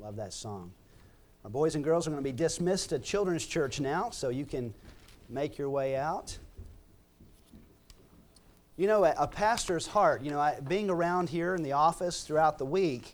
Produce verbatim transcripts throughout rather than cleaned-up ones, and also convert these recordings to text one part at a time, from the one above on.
Love that song. Our boys and girls are going to be dismissed to Children's Church now, so you can make your way out. You know, a, a pastor's heart, you know, I, being around here in the office throughout the week,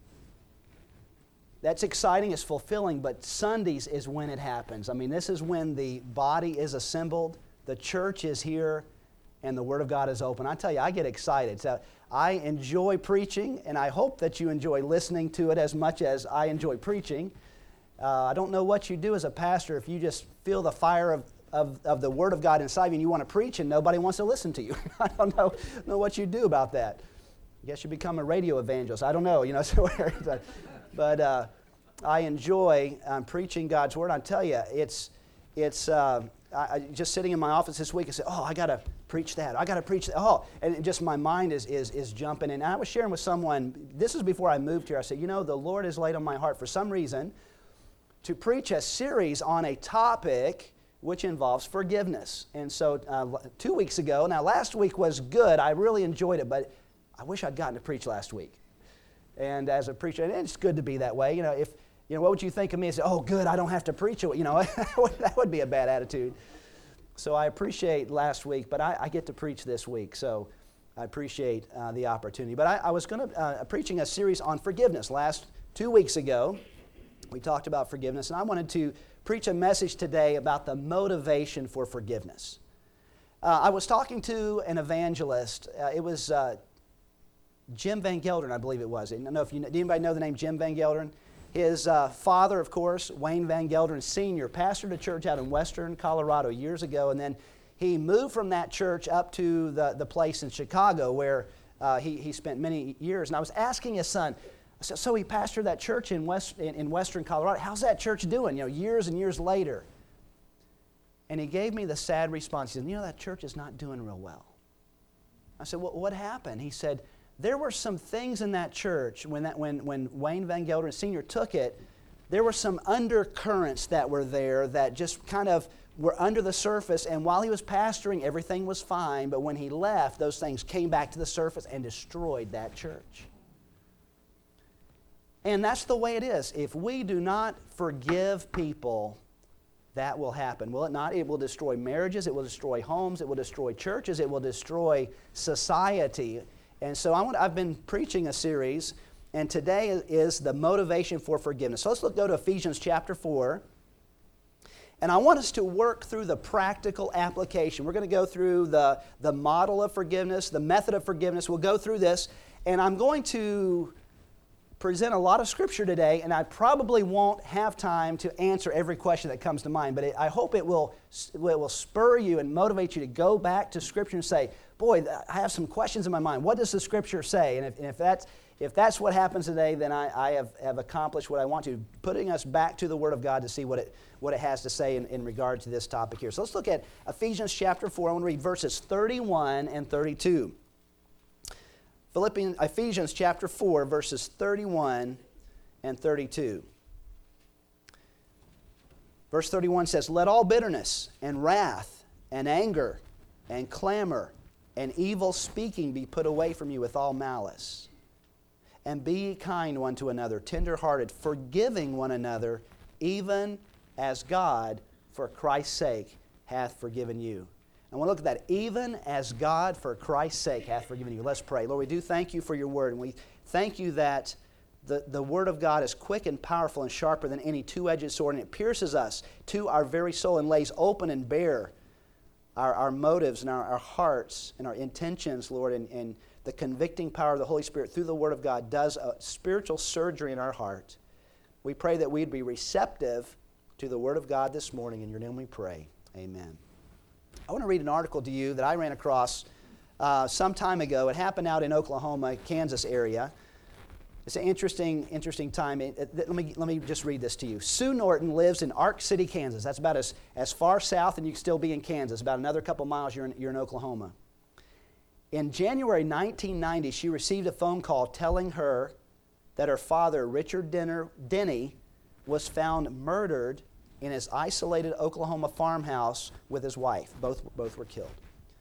that's exciting, it's fulfilling, but Sundays is when it happens. I mean, this is when the body is assembled, the church is here, and the Word of God is open. I tell you, I get excited. So I enjoy preaching, and I hope that you enjoy listening to it as much as I enjoy preaching. Uh, I don't know what you do as a pastor if you just feel the fire of, of, of the Word of God inside you and you want to preach and nobody wants to listen to you. I don't know, know what you do about that. I guess you become a radio evangelist. I don't know, you know. So, but uh, I enjoy um, preaching God's Word. I tell you, it's it's uh, I, I just sitting in my office this week and say, oh, I got to preach that. I got to preach that. Oh, and it just my mind is is is jumping. And I was sharing with someone. This is before I moved here. I said, you know, the Lord has laid on my heart for some reason to preach a series on a topic which involves forgiveness. And so uh, two weeks ago, now last week was good. I really enjoyed it, but I wish I'd gotten to preach last week. And as a preacher, and it's good to be that way. You know, if you know, what would you think of me? And say, oh, good, I don't have to preach it. You know, that would be a bad attitude. So I appreciate last week, but I, I get to preach this week. So I appreciate uh, the opportunity. But I, I was going to uh, preaching a series on forgiveness last two weeks ago. We talked about forgiveness, and I wanted to preach a message today about the motivation for forgiveness. Uh, I was talking to an evangelist. Uh, it was uh, Jim Van Gelderen, I believe it was. I don't know if you know, did anybody know the name Jim Van Gelderen? His uh, father, of course, Wayne Van Gelderen Senior, pastored a church out in western Colorado years ago, and then he moved from that church up to the, the place in Chicago where uh, he, he spent many years. And I was asking his son, So, so he pastored that church in West in, in western Colorado. How's that church doing? You know, years and years later. And he gave me the sad response. He said, you know, that church is not doing real well. I said, well, what happened? He said, there were some things in that church when that when when Wayne Van Gelderen Senior took it. There were some undercurrents that were there that just kind of were under the surface. And while he was pastoring, everything was fine. But when he left, those things came back to the surface and destroyed that church. And that's the way it is. If we do not forgive people, that will happen. Will it not? It will destroy marriages. It will destroy homes. It will destroy churches. It will destroy society. And so I want, I've been preaching a series, and today is the motivation for forgiveness. So let's look, go to Ephesians chapter four. And I want us to work through the practical application. We're going to go through the, the model of forgiveness, the method of forgiveness. We'll go through this, and I'm going to present a lot of Scripture today, and I probably won't have time to answer every question that comes to mind, but it, I hope it will, it will spur you and motivate you to go back to Scripture and say, boy, I have some questions in my mind. What does the Scripture say? And if, and if, that's, if that's what happens today, then I, I have, have accomplished what I want to, putting us back to the Word of God to see what it, what it has to say in, in regard to this topic here. So let's look at Ephesians chapter four. I want to read verses thirty-one and thirty-two. Philippians, Ephesians chapter four, verses thirty-one and thirty-two. Verse thirty-one says, let all bitterness and wrath and anger and clamor and evil speaking be put away from you with all malice. And be ye kind one to another, tender-hearted, forgiving one another, even as God, for Christ's sake, hath forgiven you. I want to look at that. Even as God, for Christ's sake, hath forgiven you. Let's pray. Lord, we do thank you for your word. And we thank you that the, the word of God is quick and powerful and sharper than any two-edged sword. And it pierces us to our very soul and lays open and bare our, our motives and our, our hearts and our intentions, Lord. And, and the convicting power of the Holy Spirit through the word of God does a spiritual surgery in our heart. We pray that we'd be receptive to the word of God this morning. In your name we pray. Amen. I want to read an article to you that I ran across uh, some time ago. It happened out in Oklahoma, Kansas area. It's an interesting, interesting time. It, it, let me let me just read this to you. Sue Norton lives in Ark City, Kansas. That's about as, as far south, and you can still be in Kansas. About another couple miles, you're in, you're in Oklahoma. In January nineteen ninety, she received a phone call telling her that her father, Richard Denner, Denny, was found murdered in his isolated Oklahoma farmhouse with his wife. Both, both were killed.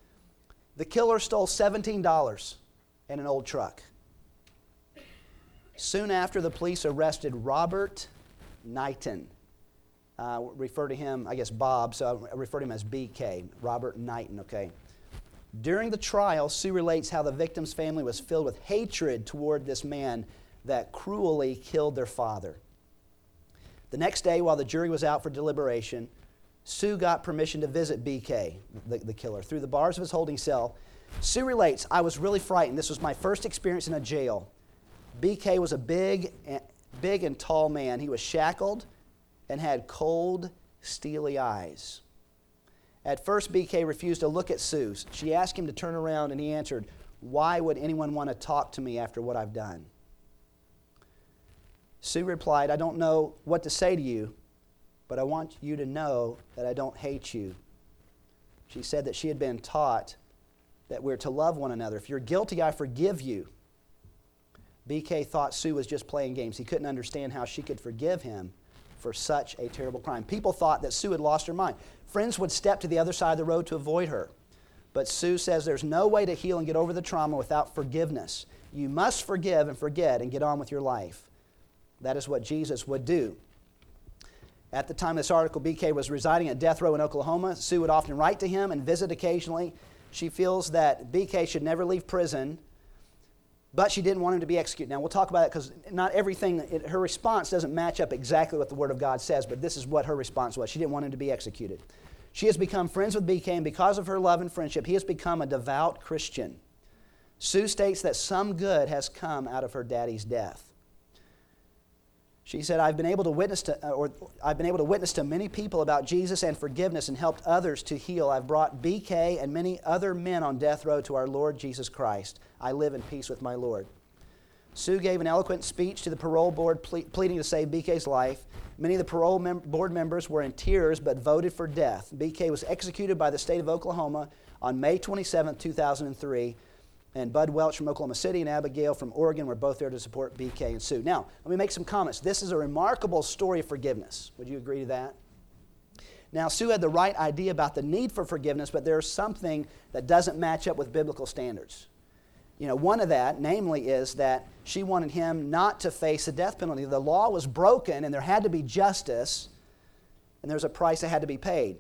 The killer stole seventeen dollars in an old truck. Soon after, the police arrested Robert Knighton. Uh, refer to him, I guess, Bob, so I refer to him as B K, Robert Knighton, okay? During the trial, Sue relates how the victim's family was filled with hatred toward this man that cruelly killed their father. The next day, while the jury was out for deliberation, Sue got permission to visit B K, the, the killer, through the bars of his holding cell. Sue relates, I was really frightened. This was my first experience in a jail. B K was a big, big and tall man. He was shackled and had cold, steely eyes. At first, B K refused to look at Sue. She asked him to turn around, and he answered, "Why would anyone want to talk to me after what I've done?" Sue replied, "I don't know what to say to you, but I want you to know that I don't hate you." She said that she had been taught that we're to love one another. If you're guilty, I forgive you. B K thought Sue was just playing games. He couldn't understand how she could forgive him for such a terrible crime. People thought that Sue had lost her mind. Friends would step to the other side of the road to avoid her. But Sue says there's no way to heal and get over the trauma without forgiveness. You must forgive and forget and get on with your life. That is what Jesus would do. At the time of this article, B K was residing at death row in Oklahoma. Sue would often write to him and visit occasionally. She feels that B K should never leave prison, but she didn't want him to be executed. Now, we'll talk about it because not everything, it, her response doesn't match up exactly what the Word of God says, but this is what her response was. She didn't want him to be executed. She has become friends with B K, and because of her love and friendship, he has become a devout Christian. Sue states that some good has come out of her daddy's death. She said, I've been able to witness to, or I've been able to witness to many people about Jesus and forgiveness and helped others to heal. I've brought B K and many other men on death row to our Lord Jesus Christ. I live in peace with my Lord. Sue gave an eloquent speech to the parole board ple- pleading to save B K's life. Many of the parole mem- board members were in tears but voted for death. B K was executed by the state of Oklahoma on May twenty-seventh, two thousand three. And Bud Welch from Oklahoma City and Abigail from Oregon were both there to support B K and Sue. Now, let me make some comments. This is a remarkable story of forgiveness. Would you agree to that? Now, Sue had the right idea about the need for forgiveness, but there's something that doesn't match up with biblical standards. You know, one of that, namely, is that she wanted him not to face the death penalty. The law was broken, and there had to be justice, and there's a price that had to be paid.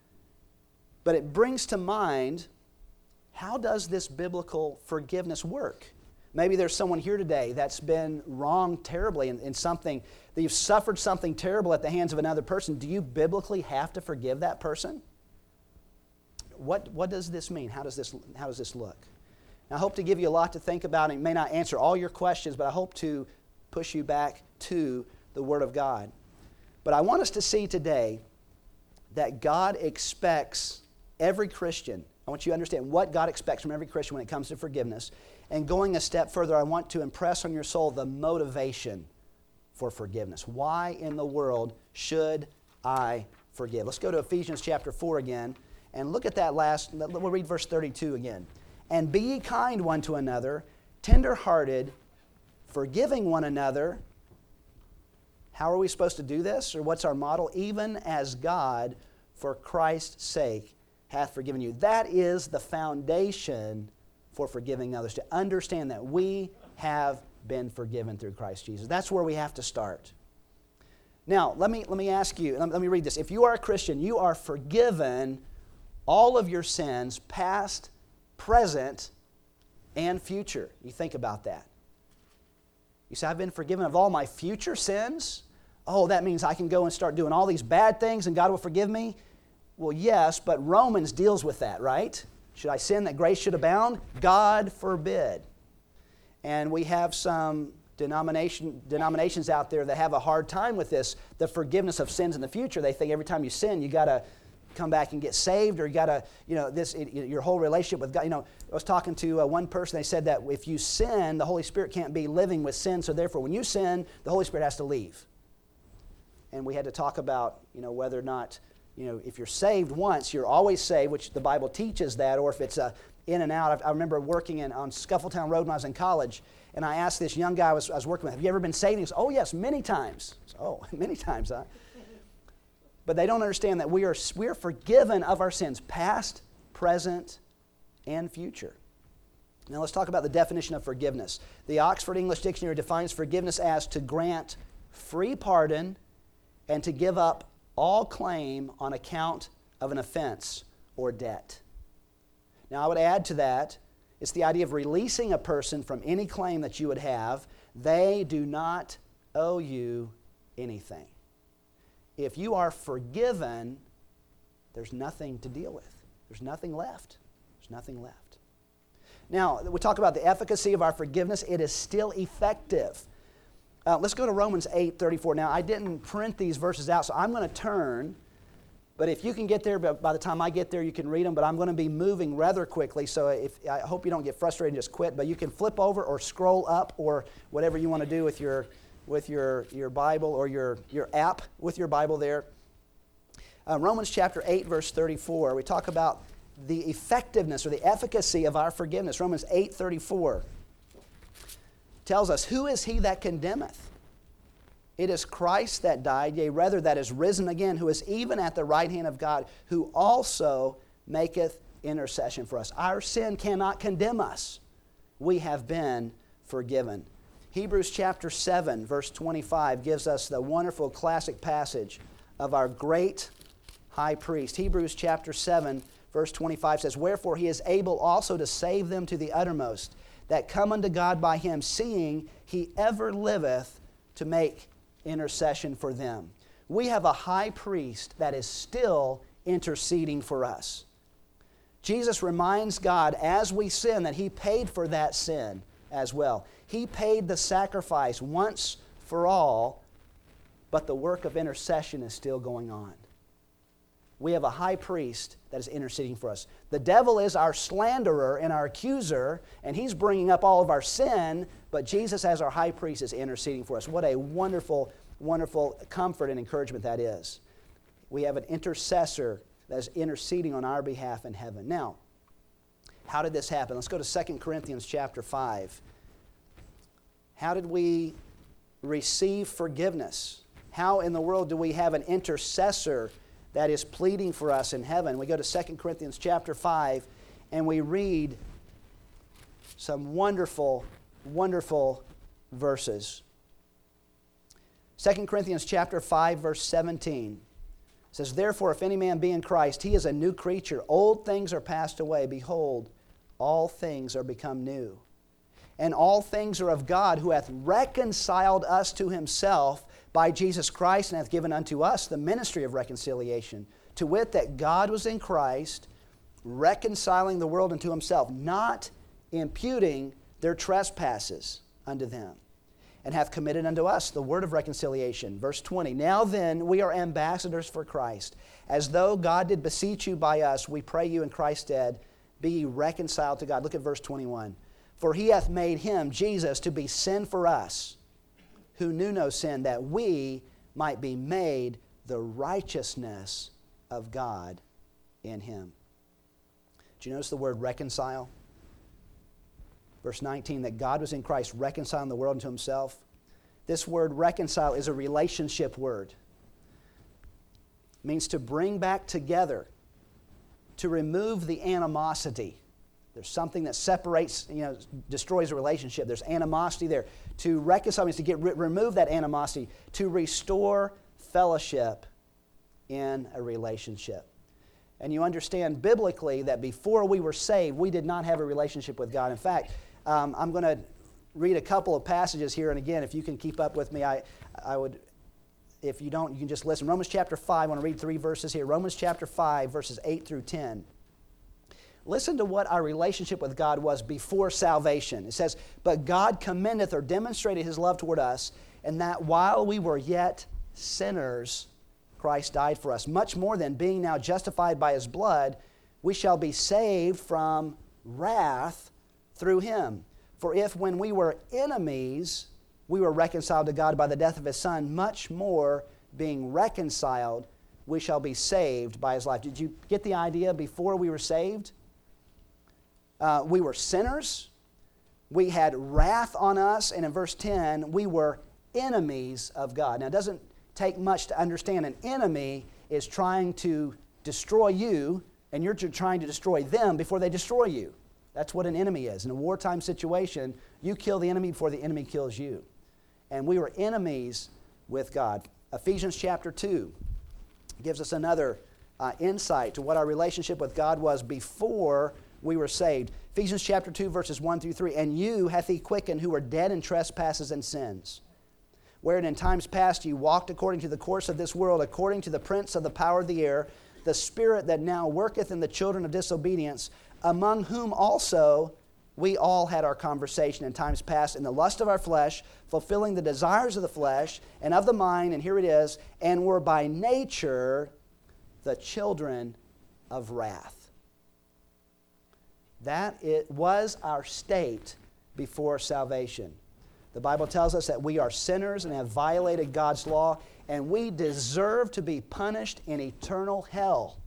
But it brings to mind, how does this biblical forgiveness work? Maybe there's someone here today that's been wronged terribly in, in something, that you've suffered something terrible at the hands of another person. Do you biblically have to forgive that person? What, what does this mean? How does this, how does this look? Now, I hope to give you a lot to think about. It may not answer all your questions, but I hope to push you back to the Word of God. But I want us to see today that God expects every Christian. I want you to understand what God expects from every Christian when it comes to forgiveness. And going a step further, I want to impress on your soul the motivation for forgiveness. Why in the world should I forgive? Let's go to Ephesians chapter four again and look at that last, we'll read verse thirty-two again. And be ye kind one to another, tender-hearted, forgiving one another. How are we supposed to do this? Or what's our model? Even as God, for Christ's sake, hath forgiven you. That is the foundation for forgiving others, to understand that we have been forgiven through Christ Jesus. That's where we have to start. Now, let me, let me ask you, let me read this. If you are a Christian, you are forgiven all of your sins, past, present, and future. You think about that. You say, I've been forgiven of all my future sins? Oh, that means I can go and start doing all these bad things and God will forgive me? Well, yes, but Romans deals with that, right? Should I sin that grace should abound? God forbid. And we have some denomination, denominations out there that have a hard time with this, the forgiveness of sins in the future. They think every time you sin, you got to come back and get saved, or you got to, you know, this it, your whole relationship with God. You know, I was talking to uh, one person. They said that if you sin, the Holy Spirit can't be living with sin. So therefore, when you sin, the Holy Spirit has to leave. And we had to talk about, you know, whether or not, you know, if you're saved once, you're always saved, which the Bible teaches that, or if it's a in and out. I, I remember working in, on Scuffletown Road when I was in college, and I asked this young guy I was, I was working with, have you ever been saved? And he goes, oh, yes, many times. So, oh, many times, huh? But they don't understand that we are, we are forgiven of our sins, past, present, and future. Now let's talk about the definition of forgiveness. The Oxford English Dictionary defines forgiveness as to grant free pardon and to give up all claim on account of an offense or debt. Now I would add to that, it's the idea of releasing a person from any claim that you would have. They do not owe you anything. If you are forgiven, there's nothing to deal with. There's nothing left. There's nothing left. Now, we talk about the efficacy of our forgiveness. It is still effective. Uh, let's go to Romans eight thirty-four. Now, I didn't print these verses out, so I'm going to turn. But if you can get there, by the time I get there, you can read them. But I'm going to be moving rather quickly, so if, I hope you don't get frustrated and just quit. But you can flip over or scroll up or whatever you want to do with your with your, your Bible or your, your app with your Bible there. Uh, Romans chapter eight, verse thirty-four. We talk about the effectiveness or the efficacy of our forgiveness. Romans eight thirty-four tells us, "Who is he that condemneth? It is Christ that died, yea, rather that is risen again, who is even at the right hand of God, who also maketh intercession for us." Our sin cannot condemn us. We have been forgiven. Hebrews chapter seven, verse twenty-five gives us the wonderful classic passage of our great high priest. Hebrews chapter seven, verse twenty-five says, "Wherefore he is able also to save them to the uttermost, that come unto God by him, seeing he ever liveth to make intercession for them." We have a high priest that is still interceding for us. Jesus reminds God as we sin that he paid for that sin as well. He paid the sacrifice once for all, but the work of intercession is still going on. We have a high priest that is interceding for us. The devil is our slanderer and our accuser, and he's bringing up all of our sin, but Jesus as our high priest is interceding for us. What a wonderful, wonderful comfort and encouragement that is. We have an intercessor that is interceding on our behalf in heaven. Now, how did this happen? Let's go to Second Corinthians chapter five. How did we receive forgiveness? How in the world do we have an intercessor that is pleading for us in heaven? We go to Second Corinthians chapter five and we read some wonderful, wonderful verses. Second Corinthians chapter five, verse seventeen says, "Therefore, if any man be in Christ, he is a new creature. Old things are passed away. Behold, all things are become new. And all things are of God, who hath reconciled us to himself by Jesus Christ, and hath given unto us the ministry of reconciliation. To wit, that God was in Christ, reconciling the world unto himself, not imputing their trespasses unto them, and hath committed unto us the word of reconciliation." Verse twenty, "Now then, we are ambassadors for Christ. As though God did beseech you by us, we pray you in Christ's stead, be ye reconciled to God." Look at verse twenty-one. "For he hath made him," Jesus, "to be sin for us, who knew no sin, that we might be made the righteousness of God in him." Do you notice the word reconcile? Verse nineteen, that God was in Christ reconciling the world unto himself. This word reconcile is a relationship word. It means to bring back together, to remove the animosity. There's something that separates, you know, destroys a relationship. There's animosity there. To reconcile means to get remove that animosity, to restore fellowship in a relationship. And you understand biblically that before we were saved, we did not have a relationship with God. In fact, um, I'm going to read a couple of passages here, and again, if you can keep up with me, I, I would. If you don't, you can just listen. Romans chapter five. I want to read three verses here. Romans chapter five, verses eight through ten. Listen to what our relationship with God was before salvation. It says, "But God commendeth," or demonstrated his love toward us, "and that while we were yet sinners, Christ died for us. Much more than, being now justified by his blood, we shall be saved from wrath through him. For if when we were enemies, we were reconciled to God by the death of his Son, much more, being reconciled, we shall be saved by his life." Did you get the idea? Before we were saved, Uh, we were sinners, we had wrath on us, and in verse ten, we were enemies of God. Now, it doesn't take much to understand an enemy is trying to destroy you, and you're trying to destroy them before they destroy you. That's what an enemy is. In a wartime situation, you kill the enemy before the enemy kills you. And we were enemies with God. Ephesians chapter two gives us another uh, insight to what our relationship with God was before we were saved. Ephesians chapter two, verses one through three. And you hath he quickened who were dead in trespasses and sins, wherein in times past you walked according to the course of this world, according to the prince of the power of the air, the spirit that now worketh in the children of disobedience, among whom also we all had our conversation in times past in the lust of our flesh, fulfilling the desires of the flesh and of the mind, and here it is, and were by nature the children of wrath. That it was our state before salvation. The Bible tells us that we are sinners and have violated God's law, and we deserve to be punished in eternal hell.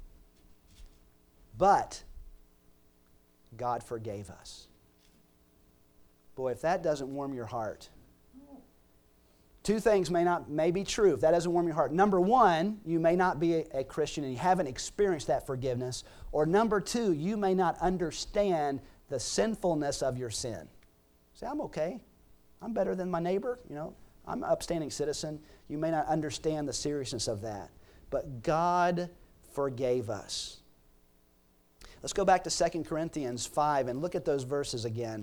But God forgave us. Boy, if that doesn't warm your heart. Two things may not may be true if that doesn't warm your heart. Number one, you may not be a, a Christian and you haven't experienced that forgiveness. Or number two, you may not understand the sinfulness of your sin. Say, I'm okay. I'm better than my neighbor. You know, I'm an upstanding citizen. You may not understand the seriousness of that. But God forgave us. Let's go back to Second Corinthians five and look at those verses again.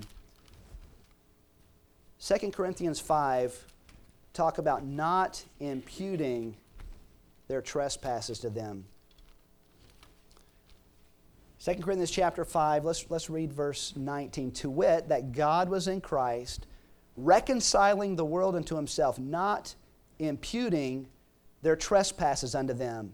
Second Corinthians five talk about not imputing their trespasses to them. Second Corinthians chapter five, let's, let's read verse nineteen. To wit, that God was in Christ, reconciling the world unto himself, not imputing their trespasses unto them.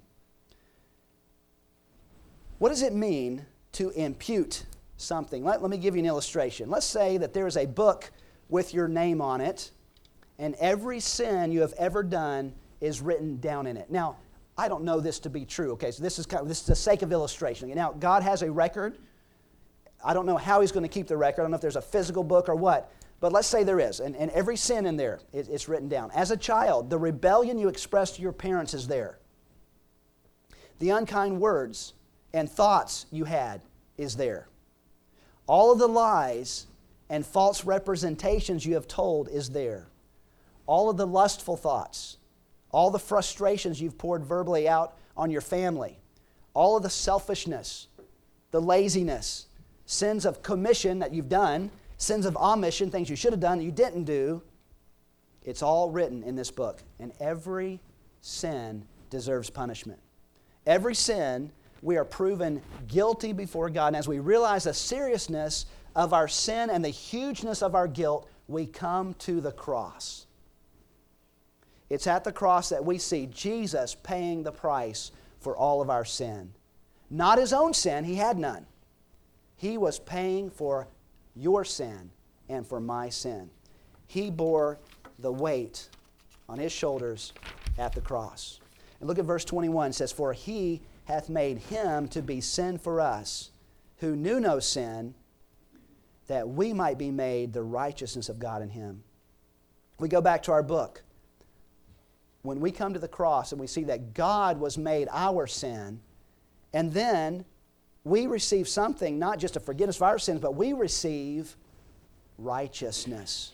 What does it mean to impute something? Let, let me give you an illustration. Let's say that there is a book with your name on it, and every sin you have ever done is written down in it. Now, I don't know this to be true, okay, so this is kind of, this is the sake of illustration. Now, God has a record. I don't know how he's going to keep the record. I don't know if there's a physical book or what, but let's say there is, and, and every sin in there is it's written down. As a child, the rebellion you expressed to your parents is there. The unkind words and thoughts you had is there. All of the lies and false representations you have told is there. All of the lustful thoughts, all the frustrations you've poured verbally out on your family, all of the selfishness, the laziness, sins of commission that you've done, sins of omission, things you should have done that you didn't do, it's all written in this book. And every sin deserves punishment. Every sin, we are proven guilty before God. And as we realize the seriousness of our sin and the hugeness of our guilt, we come to the cross. It's at the cross that we see Jesus paying the price for all of our sin. Not his own sin, he had none. He was paying for your sin and for my sin. He bore the weight on his shoulders at the cross. And look at verse twenty-one. It says, for he hath made him to be sin for us, who knew no sin, that we might be made the righteousness of God in him. We go back to our book. When we come to the cross and we see that God was made our sin, and then we receive something, not just a forgiveness of our sins, but we receive righteousness.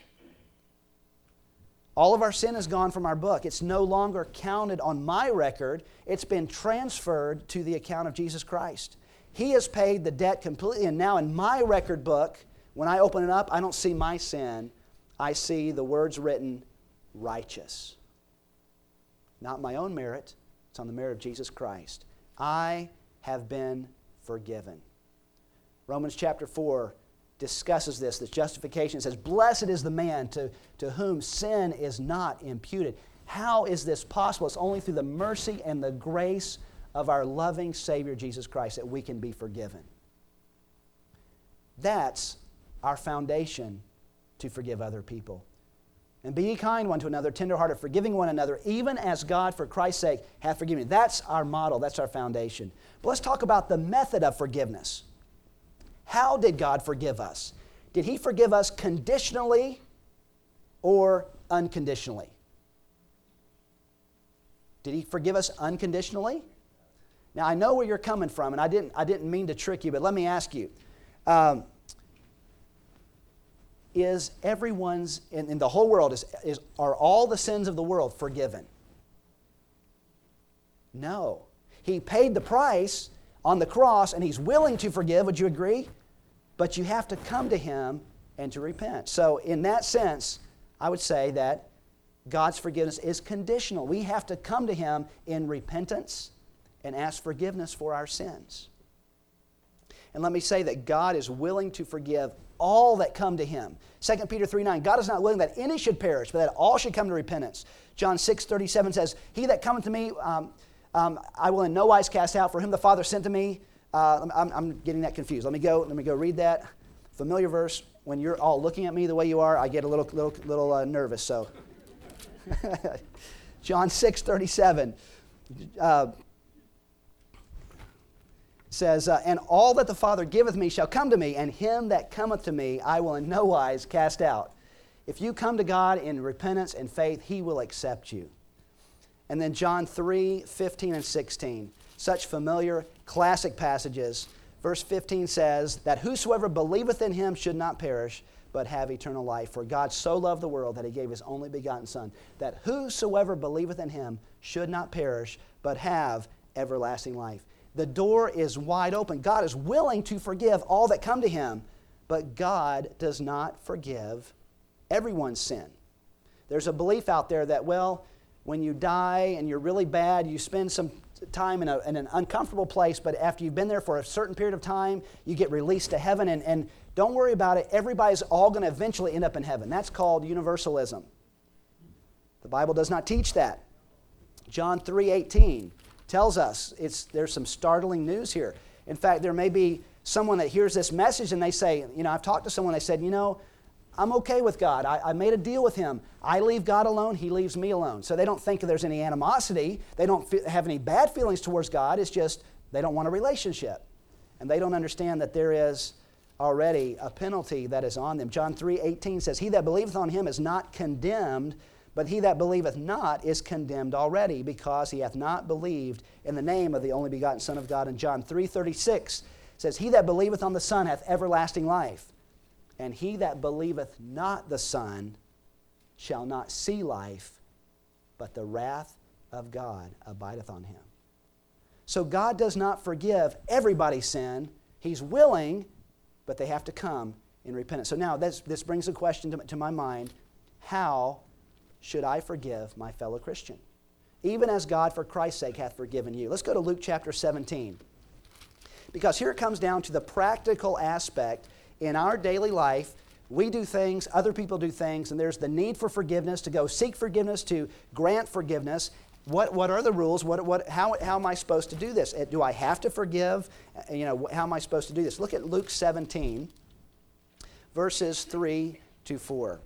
All of our sin is gone from our book. It's no longer counted on my record. It's been transferred to the account of Jesus Christ. He has paid the debt completely, and now in my record book, when I open it up, I don't see my sin. I see the words written, righteous. Not my own merit. It's on the merit of Jesus Christ. I have been forgiven. Romans chapter four discusses this, this justification. It says, blessed is the man to, to whom sin is not imputed. How is this possible? It's only through the mercy and the grace of our loving Savior Jesus Christ that we can be forgiven. That's our foundation to forgive other people. And be ye kind one to another, tenderhearted, forgiving one another, even as God, for Christ's sake, hath forgiven you. That's our model. That's our foundation. But let's talk about the method of forgiveness. How did God forgive us? Did He forgive us conditionally or unconditionally? Did He forgive us unconditionally? Now, I know where you're coming from, and I didn't, I didn't mean to trick you, but let me ask you. Um, is everyone's, in, in the whole world, is, is, are all the sins of the world forgiven? No. He paid the price on the cross, and He's willing to forgive. Would you agree? But you have to come to Him and to repent. So in that sense, I would say that God's forgiveness is conditional. We have to come to Him in repentance and ask forgiveness for our sins. And let me say that God is willing to forgive all that come to Him. Second Peter three nine, God is not willing that any should perish, but that all should come to repentance. John six thirty-seven says, He that cometh to me, um, um, I will in no wise cast out. For whom the Father sent to me, uh, I'm, I'm getting that confused. Let me go. Let me go read that familiar verse. When you're all looking at me the way you are, I get a little, little, little uh, nervous. So, John six thirty-seven. Uh, says, uh, and all that the Father giveth me shall come to me, and him that cometh to me I will in no wise cast out. If you come to God in repentance and faith, He will accept you. And then John three fifteen and sixteen, such familiar classic passages. Verse fifteen says, that whosoever believeth in Him should not perish, but have eternal life. For God so loved the world that He gave His only begotten Son, that whosoever believeth in Him should not perish, but have everlasting life. The door is wide open. God is willing to forgive all that come to Him, but God does not forgive everyone's sin. There's a belief out there that, well, when you die and you're really bad, you spend some time in, a, in an uncomfortable place, but after you've been there for a certain period of time, you get released to heaven, and, and don't worry about it. Everybody's all going to eventually end up in heaven. That's called universalism. The Bible does not teach that. John three eighteen tells us it's, there's some startling news here. In fact, there may be someone that hears this message and they say, you know, I've talked to someone, they said, you know, I'm okay with God. I, I made a deal with Him. I leave God alone, He leaves me alone. So they don't think there's any animosity. They don't fe- have any bad feelings towards God. It's just they don't want a relationship. And they don't understand that there is already a penalty that is on them. John three eighteen says, he that believeth on Him is not condemned, but he that believeth not is condemned already, because he hath not believed in the name of the only begotten Son of God. And John three thirty-six says, he that believeth on the Son hath everlasting life, and he that believeth not the Son shall not see life, but the wrath of God abideth on him. So God does not forgive everybody's sin. He's willing, but they have to come in repentance. So now this, this brings a question to, to my mind. How should I forgive my fellow Christian? Even as God for Christ's sake hath forgiven you. Let's go to Luke chapter seventeen. Because here it comes down to the practical aspect. In our daily life, we do things, other people do things, and there's the need for forgiveness, to go seek forgiveness, to grant forgiveness. What, what are the rules? What, what, how, how am I supposed to do this? Do I have to forgive? You know, how am I supposed to do this? Look at Luke seventeen, verses three to four.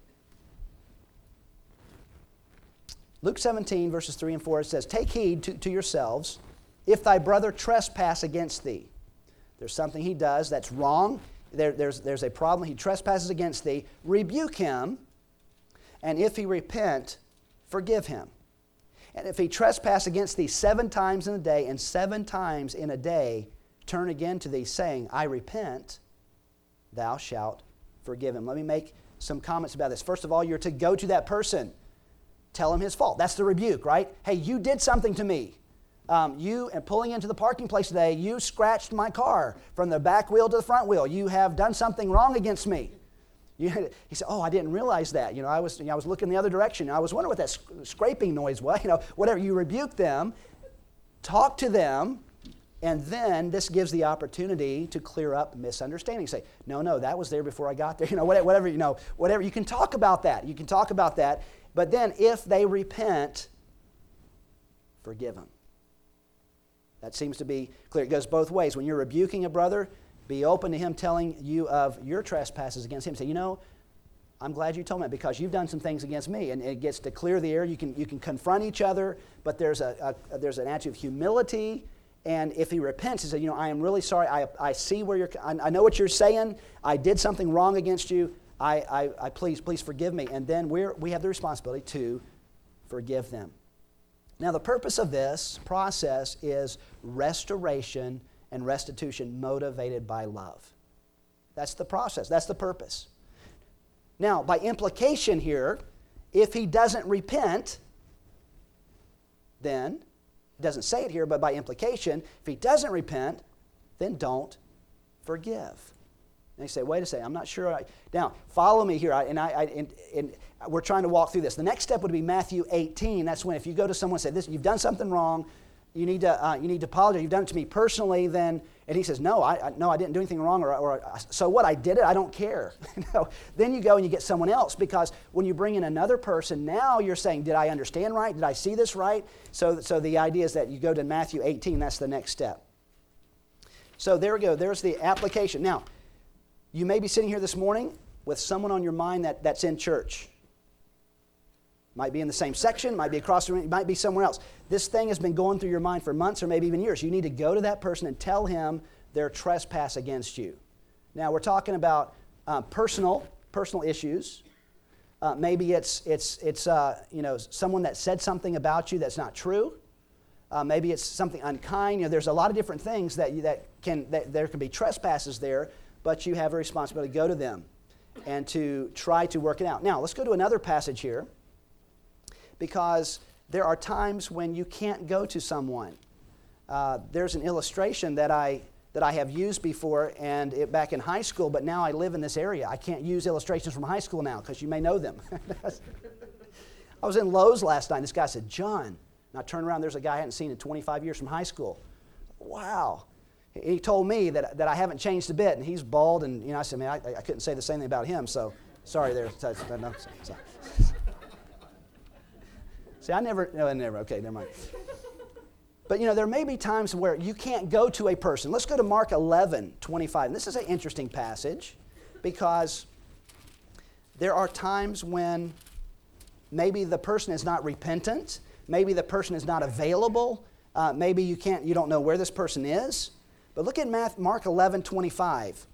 Luke seventeen, verses three and four, it says, take heed to, to yourselves, if thy brother trespass against thee. There's something he does that's wrong. There, there's, there's a problem. He trespasses against thee. Rebuke him, and if he repent, forgive him. And if he trespass against thee seven times in a day, and seven times in a day turn again to thee, saying, I repent, thou shalt forgive him. Let me make some comments about this. First of all, you're to go to that person. Tell him his fault. That's the rebuke, right? Hey, you did something to me. Um, you, and pulling into the parking place today, you scratched my car from the back wheel to the front wheel. You have done something wrong against me. You, he said, oh, I didn't realize that. You know, I was, you know, I was looking the other direction. I was wondering what that sc- scraping noise was. You know, whatever. You rebuke them, talk to them, and then this gives the opportunity to clear up misunderstanding. Say, no, no, that was there before I got there. You know, whatever, whatever, you know, whatever. You can talk about that. You can talk about that. But then if they repent, forgive them. That seems to be clear. It goes both ways. When you're rebuking a brother, be open to him telling you of your trespasses against him. Say, you know, I'm glad you told me that because you've done some things against me. And it gets to clear the air. You can, you can confront each other, but there's, a, a, there's an attitude of humility. And if he repents, he says, you know, I am really sorry. I, I see where you're, I, I know what you're saying. I did something wrong against you. I, I, I please, please forgive me. And then we're, we have the responsibility to forgive them. Now, the purpose of this process is restoration and restitution motivated by love. That's the process. That's the purpose. Now, by implication here, if he doesn't repent, then, it doesn't say it here, but by implication, if he doesn't repent, then don't forgive. And you say, wait a second, I'm not sure. I, now, follow me here, I, and, I, I, and, and we're trying to walk through this. The next step would be Matthew eighteen. That's when if you go to someone and say, "This, you've done something wrong, you need to, uh, you need to apologize, you've done it to me personally," then, and he says, no, I, I, no, I didn't do anything wrong, or, or so what, I did it, I don't care. No. Then you go and you get someone else, because when you bring in another person, now you're saying, did I understand right? Did I see this right? So, so the idea is that you go to Matthew eighteen, that's the next step. So there we go, there's the application. Now, you may be sitting here this morning with someone on your mind that, that's in church. Might be in the same section, might be across the room, might be somewhere else. This thing has been going through your mind for months or maybe even years. You need to go to that person and tell him their trespass against you. Now, we're talking about uh, personal, personal issues. Uh, maybe it's, it's, it's uh, you know, someone that said something about you that's not true. Uh, maybe it's something unkind. You know, there's a lot of different things that, you, that, can, that there can be trespasses there, but you have a responsibility to go to them and to try to work it out. Now, let's go to another passage here, because there are times when you can't go to someone. Uh, there's an illustration that I, that I have used before, and it, back in high school, but now I live in this area. I can't use illustrations from high school now, because you may know them. I was in Lowe's last night, and this guy said, "John," and I turned around, there's a guy I hadn't seen in twenty-five years from high school. Wow. He told me that, that I haven't changed a bit, and he's bald, and you know, I said, man, I, I couldn't say the same thing about him, so sorry there. So, no, so. See, I never, no, I never, okay, never mind. But you know, there may be times where you can't go to a person. Let's go to Mark eleven twenty-five. And this is an interesting passage, because there are times when maybe the person is not repentant, maybe the person is not available, uh, maybe you can't, you don't know where this person is. But look at Mark eleven twenty-five.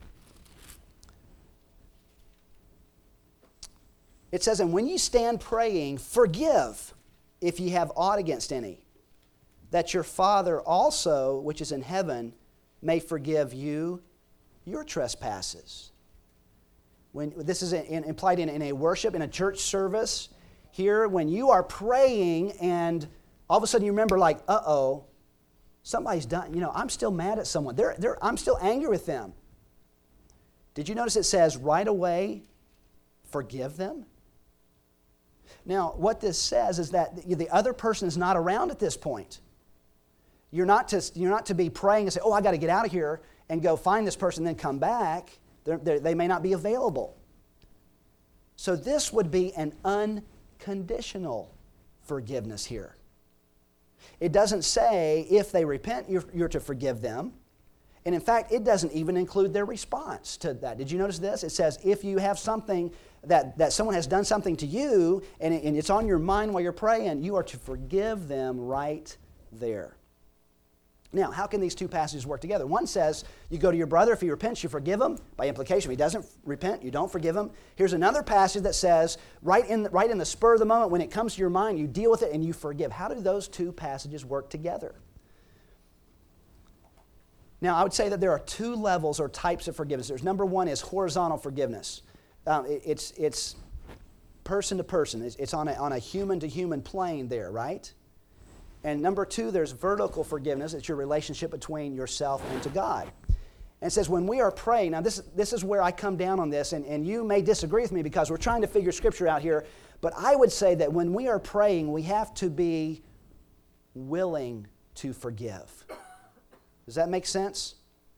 It says, "And when ye stand praying, forgive if ye have aught against any, that your Father also, which is in heaven, may forgive you your trespasses." When this is in, in, implied in, in a worship, in a church service, here, when you are praying and all of a sudden you remember, like, uh-oh, somebody's done, you know, I'm still mad at someone. They're, they're, I'm still angry with them. Did you notice it says right away, forgive them? Now, what this says is that the other person is not around at this point. You're not to, you're not to be praying and say, oh, I got to get out of here and go find this person and then come back. They're, they're, they may not be available. So this would be an unconditional forgiveness here. It doesn't say if they repent, you're, you're to forgive them. And in fact, it doesn't even include their response to that. Did you notice this? It says if you have something that, that someone has done something to you and, it, and it's on your mind while you're praying, you are to forgive them right there. Now, how can these two passages work together? One says you go to your brother. If he repents, you forgive him. By implication, if he doesn't repent, you don't forgive him. Here's another passage that says right in, the, right in the spur of the moment, when it comes to your mind, you deal with it and you forgive. How do those two passages work together? Now, I would say that there are two levels or types of forgiveness. There's number one is horizontal forgiveness. Um, it, it's, it's person to person. It's, it's on a, on a human-to-human plane there, right? And number two, there's vertical forgiveness. It's your relationship between yourself and to God. And it says when we are praying, now this, this is where I come down on this, and, and you may disagree with me because we're trying to figure Scripture out here, but I would say that when we are praying, we have to be willing to forgive. Does that make sense?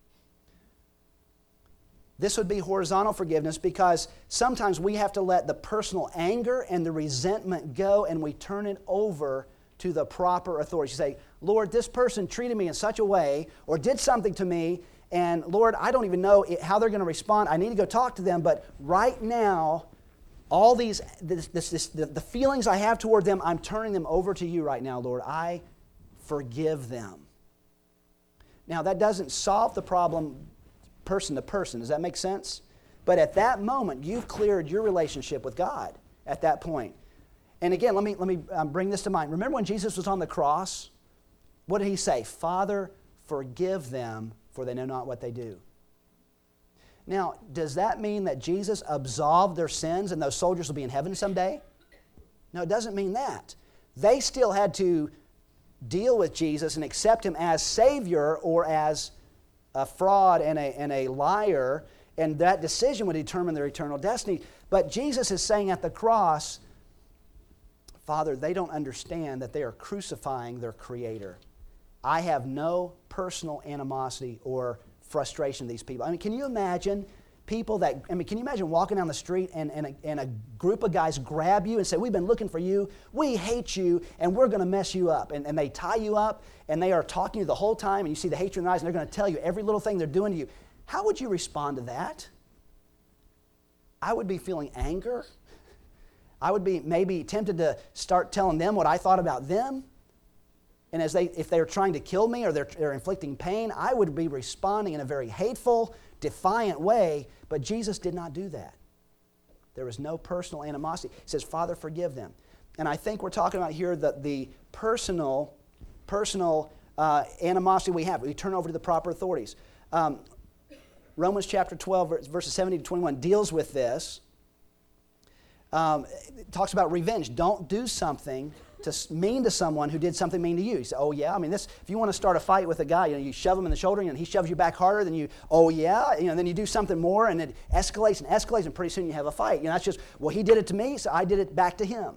This would be horizontal forgiveness because sometimes we have to let the personal anger and the resentment go and we turn it over to the proper authority. You say, Lord, this person treated me in such a way or did something to me, and Lord, I don't even know how they're going to respond. I need to go talk to them, but right now, all these, this, this, this, the, the feelings I have toward them, I'm turning them over to you right now, Lord. I forgive them. Now, that doesn't solve the problem person to person. Does that make sense? But at that moment, you've cleared your relationship with God at that point. And again, let me, let me um, bring this to mind. Remember when Jesus was on the cross? What did he say? Father, forgive them, for they know not what they do. Now, does that mean that Jesus absolved their sins and those soldiers will be in heaven someday? No, it doesn't mean that. They still had to deal with Jesus and accept Him as Savior or as a fraud and a, and a liar, and that decision would determine their eternal destiny. But Jesus is saying at the cross, Father, they don't understand that they are crucifying their Creator. I have no personal animosity or frustration with these people. I mean, can you imagine people that, I mean, can you imagine walking down the street and, and, a, and a group of guys grab you and say, we've been looking for you, we hate you, and we're going to mess you up. And, and they tie you up, and they are talking to you the whole time, and you see the hatred in their eyes, and they're going to tell you every little thing they're doing to you. How would you respond to that? I would be feeling anger. I would be maybe tempted to start telling them what I thought about them. And as they, if they're trying to kill me or they're, they're inflicting pain, I would be responding in a very hateful, defiant way. But Jesus did not do that. There was no personal animosity. He says, Father, forgive them. And I think we're talking about here the, the personal, personal uh, animosity we have. We turn over to the proper authorities. Um, Romans chapter twelve, verses seventeen to twenty-one deals with this. Um, it talks about revenge. Don't do something to mean to someone who did something mean to you. You say, oh yeah, I mean this. If you want to start a fight with a guy, you know, you shove him in the shoulder, and he shoves you back harder. Then you, oh yeah, you know, then you do something more, and it escalates and escalates, and pretty soon you have a fight. You know, that's just, well, he did it to me, so I did it back to him.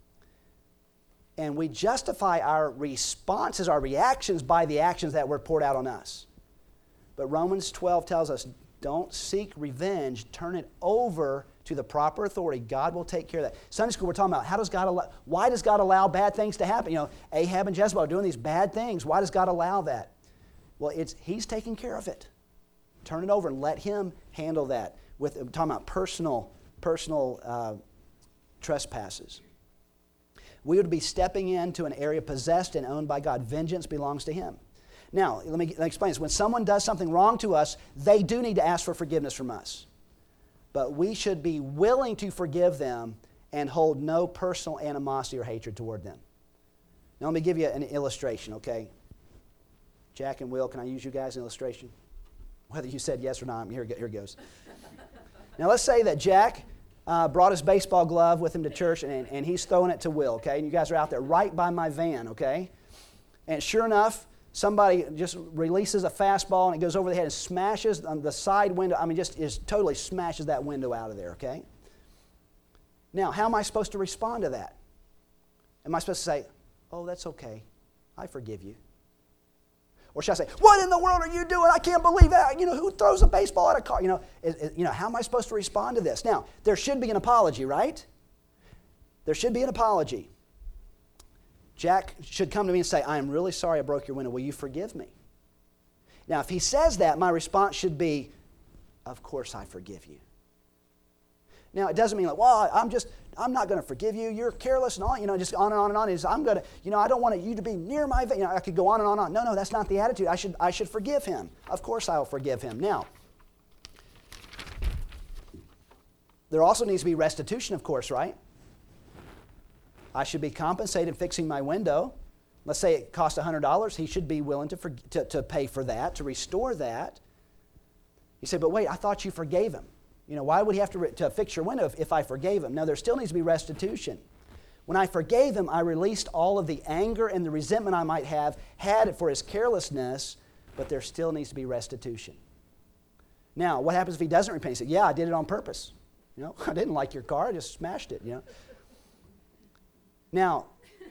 And we justify our responses, our reactions, by the actions that were poured out on us. But Romans twelve tells us, don't seek revenge. Turn it over to the proper authority. God will take care of that. Sunday school, we're talking about how does God allow, why does God allow bad things to happen? You know, Ahab and Jezebel are doing these bad things. Why does God allow that? Well, it's He's taking care of it. Turn it over and let Him handle that. With we're talking about personal, personal uh, trespasses. We would be stepping into an area possessed and owned by God. Vengeance belongs to Him. Now, let me, let me explain this. When someone does something wrong to us, they do need to ask for forgiveness from us. But we should be willing to forgive them and hold no personal animosity or hatred toward them. Now, let me give you an illustration, okay? Jack and Will, can I use you guys as an illustration? Whether you said yes or not, here, here it goes. Now, let's say that Jack uh, brought his baseball glove with him to church, and, and he's throwing it to Will, okay? And you guys are out there right by my van, okay? And sure enough, somebody just releases a fastball and it goes over the head and smashes the side window. I mean, just is totally smashes that window out of there, okay? Now, how am I supposed to respond to that? Am I supposed to say, oh, that's okay, I forgive you? Or should I say, what in the world are you doing? I can't believe that. You know, who throws a baseball at a car? You know, is, is, you know, how am I supposed to respond to this? Now, there should be an apology, right? There should be an apology. Jack should come to me and say, I am really sorry I broke your window. Will you forgive me? Now, if he says that, my response should be, of course I forgive you. Now, it doesn't mean like, well, I'm just, I'm not going to forgive you. You're careless and all, you know, just on and on and on. Is I'm going to, you know, I don't want you to be near my, you know, I could go on and on and on. No, no, that's not the attitude. I should, I should forgive him. Of course I will forgive him. Now, there also needs to be restitution, of course, right? I should be compensated fixing my window. Let's say it cost one hundred dollars. He should be willing to, for, to, to pay for that, to restore that. You say, but wait, I thought you forgave him. You know, why would he have to, re- to fix your window if, if I forgave him? No, there still needs to be restitution. When I forgave him, I released all of the anger and the resentment I might have had for his carelessness, but there still needs to be restitution. Now, what happens if he doesn't repent? He said, yeah, I did it on purpose. You know, I didn't like your car, I just smashed it, you know. Now,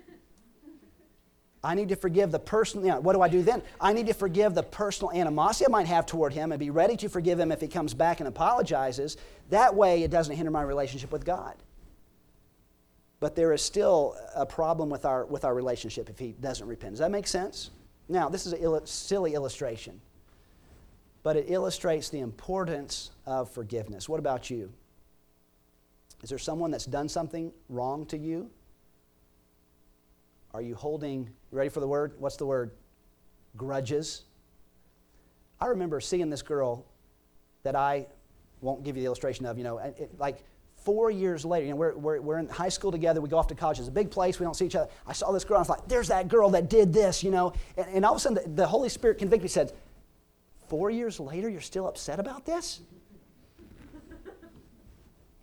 I need to forgive the person. You know, what do I do then? I need to forgive the personal animosity I might have toward him and be ready to forgive him if he comes back and apologizes. That way, it doesn't hinder my relationship with God. But there is still a problem with our, with our relationship if he doesn't repent. Does that make sense? Now, this is a il- silly illustration, but it illustrates the importance of forgiveness. What about you? Is there someone that's done something wrong to you? Are you holding, you ready for the word? What's the word? Grudges. I remember seeing this girl that I won't give you the illustration of, you know, it, like four years later, you know, we're, we're, we're in high school together, we go off to college, it's a big place, we don't see each other. I saw this girl, and I was like, there's that girl that did this, you know, and, and all of a sudden the, the Holy Spirit convicted me, said, four years later, you're still upset about this?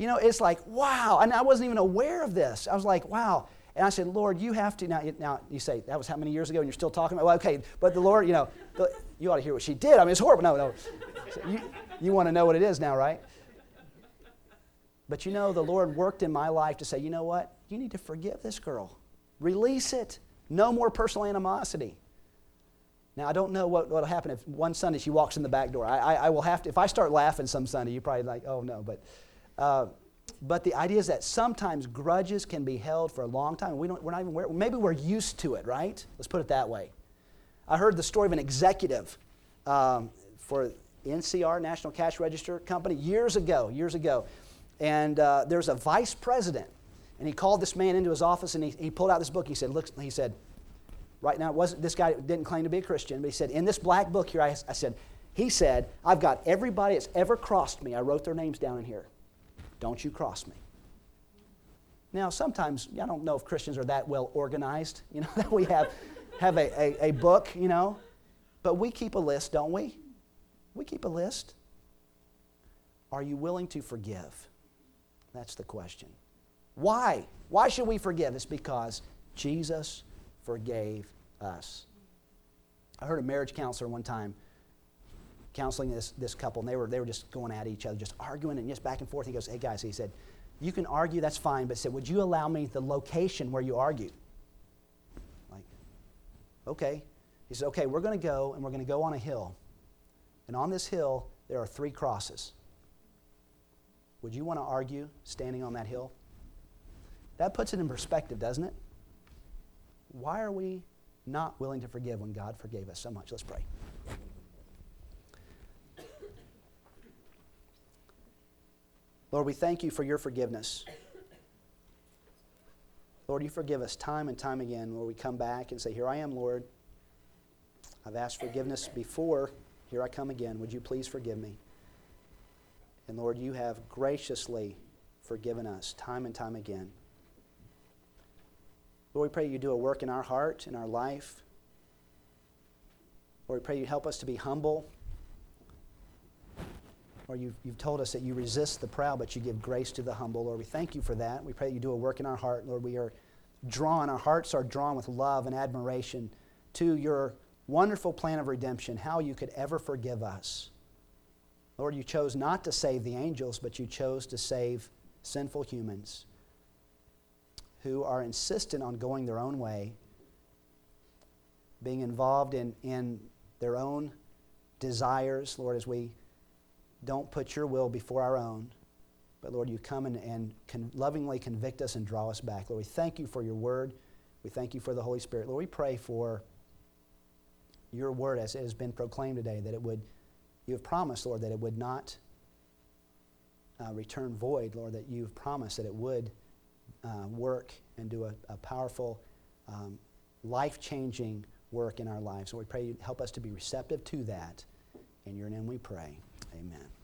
You know, it's like, wow. And I wasn't even aware of this. I was like, wow. And I said, Lord, you have to. Now, now you say, that was how many years ago and you're still talking about, well, okay, but the Lord, you know, the, you ought to hear what she did. I mean, it's horrible. No, no. So you, you want to know what it is now, right? But you know, the Lord worked in my life to say, you know what? You need to forgive this girl. Release it. No more personal animosity. Now, I don't know what will happen if one Sunday she walks in the back door. I, I, I will have to, if I start laughing some Sunday, you're probably like, oh no. But, uh, but the idea is that sometimes grudges can be held for a long time. We don't, we're not even aware. Maybe we're used to it, right? Let's put it that way. I heard the story of an executive um, for N C R, National Cash Register Company, years ago, years ago. And uh, there's a vice president. And he called this man into his office and he, he pulled out this book. He said, look, he said, right now, it wasn't, this guy didn't claim to be a Christian, but he said, in this black book here, I, I said, he said, I've got everybody that's ever crossed me. I wrote their names down in here. Don't you cross me. Now, sometimes, I don't know if Christians are that well organized, you know, that we have, have a, a, a book, you know, but we keep a list, don't we? We keep a list. Are you willing to forgive? That's the question. Why? Why should we forgive? It's because Jesus forgave us. I heard a marriage counselor one time counseling this, this couple, and they were, they were just going at each other, just arguing and just back and forth. He goes, hey guys, he said, you can argue, that's fine, but he said, would you allow me the location where you argue? Like, okay. He said, okay, we're going to go, and we're going to go on a hill. And on this hill, there are three crosses. Would you want to argue standing on that hill? That puts it in perspective, doesn't it? Why are we not willing to forgive when God forgave us so much? Let's pray. Lord, we thank you for your forgiveness. Lord, you forgive us time and time again where we come back and say, here I am, Lord. I've asked forgiveness before. Here I come again. Would you please forgive me? And Lord, you have graciously forgiven us time and time again. Lord, we pray you do a work in our heart, in our life. Lord, we pray you help us to be humble. Lord, you've, you've told us that you resist the proud, but you give grace to the humble. Lord, we thank you for that. We pray that you do a work in our heart. Lord, we are drawn, our hearts are drawn with love and admiration to your wonderful plan of redemption, how you could ever forgive us. Lord, you chose not to save the angels, but you chose to save sinful humans who are insistent on going their own way, being involved in, in their own desires. Lord, as we don't put your will before our own, but Lord, you come and, and con- lovingly convict us and draw us back. Lord, we thank you for your word. We thank you for the Holy Spirit. Lord, we pray for your word as it has been proclaimed today, that it would, you have promised, Lord, that it would not uh, return void, Lord, that you've promised that it would uh, work and do a, a powerful, um, life-changing work in our lives. So we pray you help us to be receptive to that. In your name we pray. Amen.